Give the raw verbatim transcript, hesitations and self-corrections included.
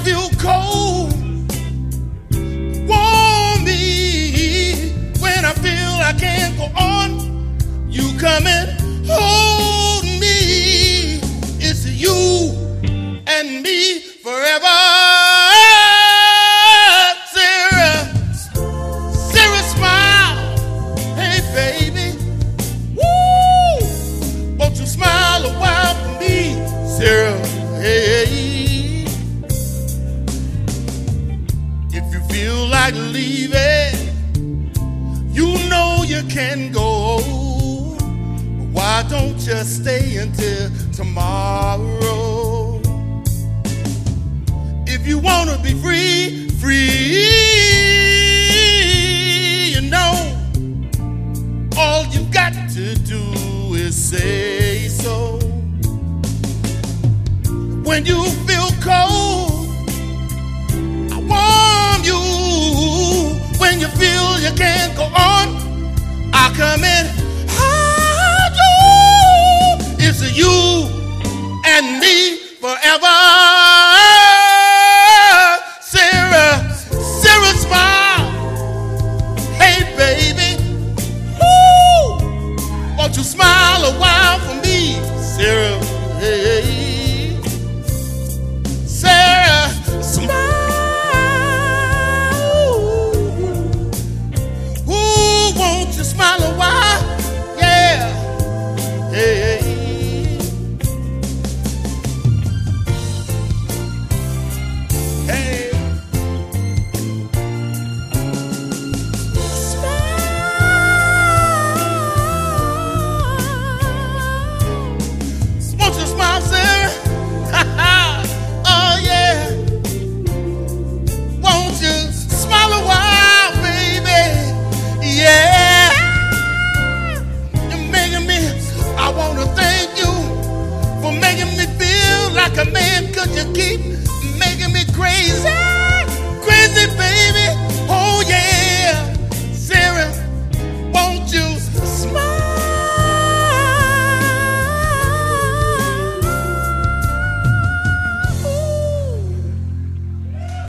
feel cold, warm me. When I feel I can't go on, you come and hold me. It's you and me forever. Sarah, Sarah, smile. Hey, baby. Woo! Won't you smile a while for me, Sarah? Hey. If you feel like leaving, you know you can go. But why don't you stay until tomorrow? If you want to be free, free, you know, all you've got to do is say so. When you feel cold, I warm you. When you feel you can't go on, I come in hide you. It's you and me forever. Sarah, Sarah, smile. Hey, baby. Woo! Won't you smile a while for me, Sarah? Hey, Sarah, smile. Ooh, won't you smile a while? Yeah. Hey. Hey. Won't you smile, Sarah? Oh, yeah. Won't you smile a while, baby? Yeah. You're making me, I want to thank you for making me feel like a man. Could you keep